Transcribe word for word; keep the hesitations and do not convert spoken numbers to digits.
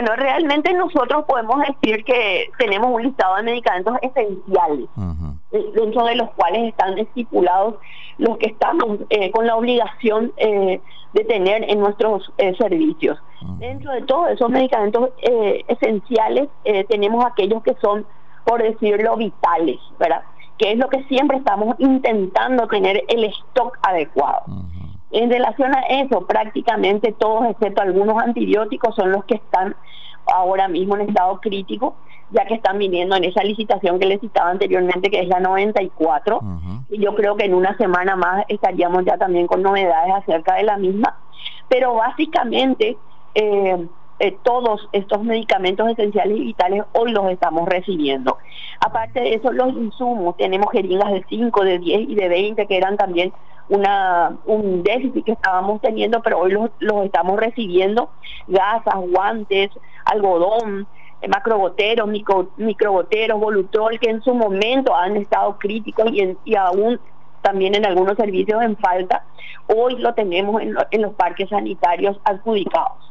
Bueno, realmente nosotros podemos decir que tenemos un listado de medicamentos esenciales, Uh-huh. eh, dentro de los cuales están estipulados los que estamos eh, con la obligación eh, de tener en nuestros eh, servicios. Uh-huh. Dentro de todos esos medicamentos eh, esenciales eh, tenemos aquellos que son, por decirlo, vitales, ¿verdad? Que es lo que siempre estamos intentando tener el stock adecuado. Uh-huh. En relación a eso, prácticamente todos, excepto algunos antibióticos, son los que están ahora mismo en estado crítico, ya que están viniendo en esa licitación que les citaba anteriormente, que es la noventa y cuatro, Uh-huh. y yo creo que en una semana más estaríamos ya también con novedades acerca de la misma. Pero básicamente eh, eh, todos estos medicamentos esenciales y vitales hoy los estamos recibiendo. Aparte de eso, los insumos, tenemos jeringas de cinco, de diez y de veinte, que eran también una un déficit que estábamos teniendo, pero hoy los, los estamos recibiendo. Gasas, guantes, algodón, eh, macrogoteros, micro, microgoteros, Volutrol, que en su momento han estado críticos y, en, y aún también en algunos servicios en falta, hoy lo tenemos en, lo, en los parques sanitarios adjudicados.